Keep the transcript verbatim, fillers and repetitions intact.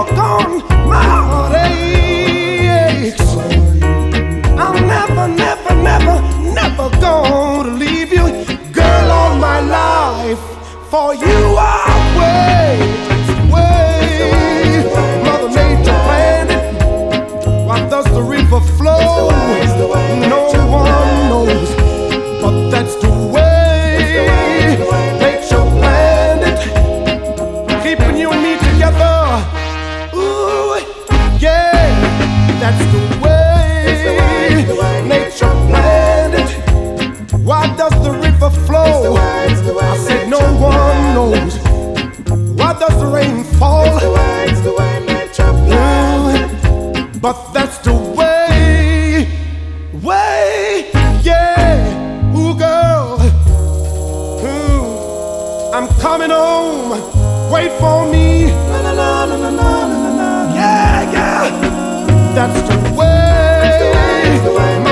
doggone my heartaches. I'm never, never, never, never gonna leave you, girl, all my life. For you I'll wait, wait. Mother Nature planned it. Why does the river flow? No one knows, but that's the way nature planned it, keeping you and me together. Ooh, yeah, that's the way nature planned it. Why does the river flow? I said no one knows. Why does the rain fall? Ooh, but that's the way, way, yeah. Ooh, girl, ooh, I'm coming home. Wait for me. Yeah, yeah. That's the way.